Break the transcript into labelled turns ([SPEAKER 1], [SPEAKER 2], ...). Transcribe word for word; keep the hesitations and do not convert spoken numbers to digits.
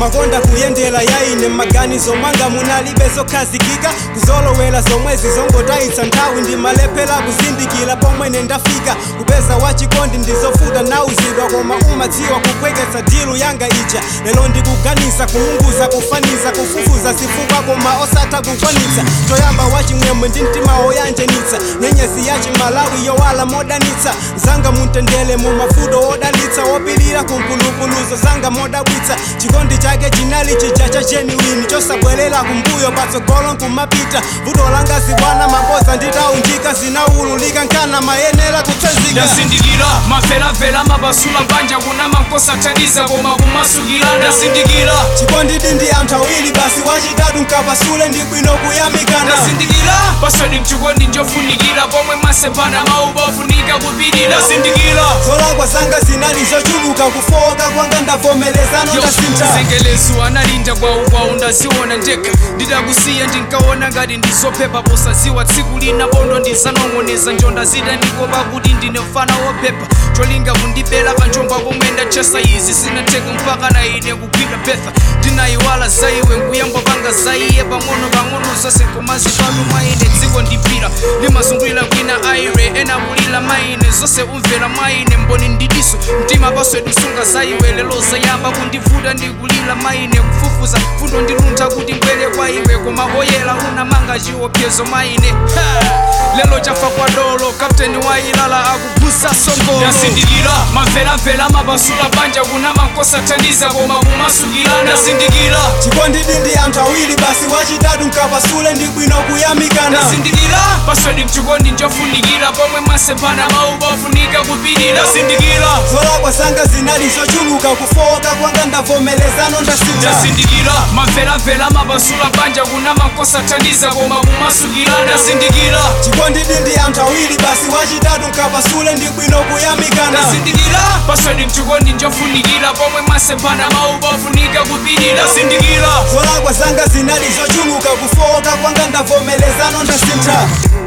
[SPEAKER 1] mumakonda kuyendela yaine maganizo mwanga munalibe zokhazikika kuzolowela zomwezi zongotayitsa nthawi ndimalephera kuzindikira pomwe ndafika kupeza wachikondi ndizofuta nauzidwa koma umadziwa kukwekesa dilu yanga ija lelo ndikuganiza kuunguza kufaniza kufufuza zifukwa koma osatha kukwanitsa toyamba wachimwemwe ndi mtima woyanjenitsa nyenyezi yachimalawi yowala modanitsa zanga muntendele mu mafuto odalitsa wopilira kumpulupuluzo zanga modabwitsa chikondi chake chinali chija cha genuine chosabwelela kumbuyo patsogolo nkumapita vuto langa zibwana maboza nditaunjika zinaululika nkana mayenera kutsenzika
[SPEAKER 2] ndazindikira mavelavela mabasula mbanja kuna mankosa thandiza koma kumasukira ndazindikira
[SPEAKER 1] chikondi ndi anthu awiri basi wachitatu nkapasule ndi bwino kuyamikana
[SPEAKER 2] ndazindikira pasodi mchikondi njofunikira pomwe masepana mauba ofunika kupirira ndazindikira
[SPEAKER 1] zolakwa zanga zinali zochuluka kufoka kwanga ndavomerezano ndasintha
[SPEAKER 2] zengelezo analinda kwaukwawu ndaziona ndekha ndidakusiya ndinkaona ngati ndizophepha posaziwa tsiku lina bondo ndizanong'oneza njonda zida ndikopa kuti ndine mfana wophepha cholinga kundibela panjomba pomwe ndachesa izi zinatheka mpaka na ine kugwira petha ndinayiwala zaiwe nkuyamba panga zaiye pang'ono pang'ono zose komazipatu maine dziko ndipira limazungulira kwina aire ena kulila maine zose umvera maine mboni ndidiso mtima paswedu sunga zaiwe lelo zayamba kundivuta ndikulila maine kufufuza fundo ndiluntha kuti mbwere kwa iwe koma oyela unamanga chiopyezo maine lelo chafa kwa dolo kapteni wa ilala akugusa songolo ndazindikira mavelamvela mabasula banja kuna mankosa thandiza koma kumasukira ndazindikira
[SPEAKER 1] chikondi ndi anthu awiri basi wachitatu nkapasule ndi bwino kuyamikana
[SPEAKER 2] ndazindikira pasodi mchikondi njofunikira pomwe masepana mauba ofunika kupirira ndazindikira
[SPEAKER 1] zolakwa zanga zinali zochuluka kufoka kwanga ndavomerezano ndasintha
[SPEAKER 2] ndazindikira mavelamvela mabasula banja kuna mankosa thandiza koma kumasukira ndazindikira
[SPEAKER 1] chikondi ndi anthu awiri basi wachitatu nkapasule ndi bwino kuyamikana
[SPEAKER 2] ndazindikira pasodi mchikondi njofunikira pomwe masepana mauba ofunika kupirira ndazindikira
[SPEAKER 1] zolakwa zanga zinali zochuluka kufoka kwanga ndavomerezano ndasintha